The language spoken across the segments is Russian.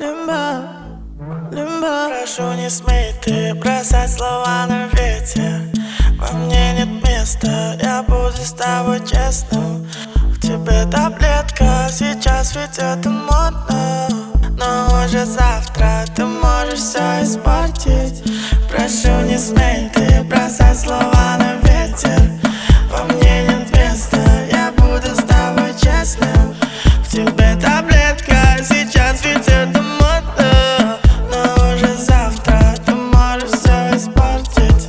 Лимба, лимба. Прошу, не смей ты бросать слова на ветер. Во мне нет места, я буду с тобой честным. В тебе таблетка, сейчас ведь это модно. Но уже завтра ты можешь все испортить. Прошу, не смей ты бросать слова на ветер. Во мне нет места, я буду с тобой честным. В тебе таблетка, сейчас ведь это модно. Но уже завтра ты можешь все испортить.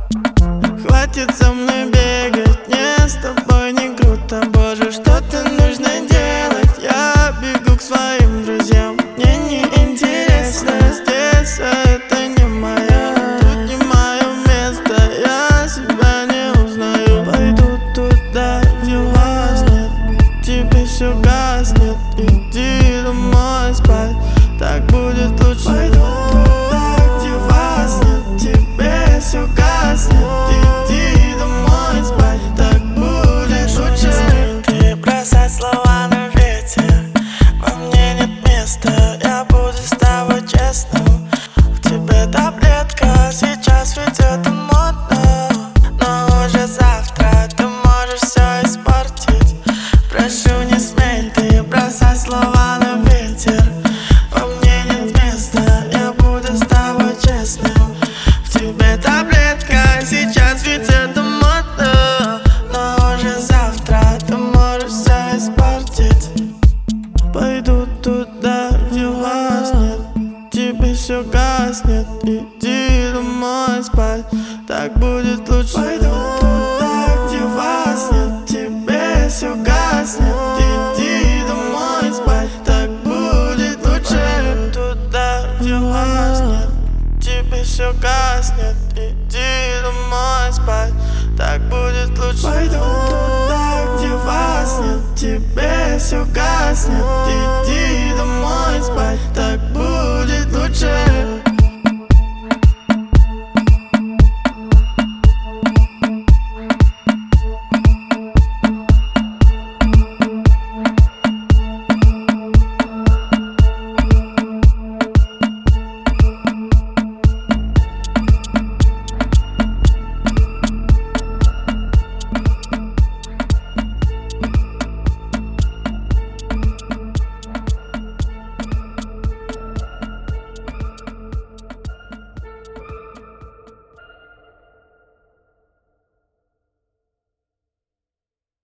Хватит со мной бегать, мне с тобой не круто. Боже, что-то нужно делать. Я бегу к своим друзьям. Мне не интересно здесь, а это не моя. Тут не мое место, я себя не узнаю. Пойду туда, где вас нет, тебе все гаснет. Иди домой спать, так будет лучше. Пойду туда, где вас нет, тебе все гаснет. Иди домой спать, так будет лучше. Ты бросать слова на ветер. Во мне нет места, я буду с тобой честным. В тебе таблетка, сейчас ведь это модно. Но уже завтра ты можешь все испортить. Прошу, не смей ты бросать слова на ветер. Во мне нет места, я буду с тобой честным. В тебе таблетка, сейчас ведь это модно. Но уже завтра ты можешь все испортить. Пойду туда, где вас нет, тебе все гаснет. Иди домой спать, так будет лучше. Пойду туда, где вас нет, тебе все гаснет. Иди домой спать, так будет лучше. Туда, где вас нет, тебе все гаснет. Иди домой спать, так будет лучше. Пойду туда, где вас нет, тебе все гаснет. Иди домой спать, так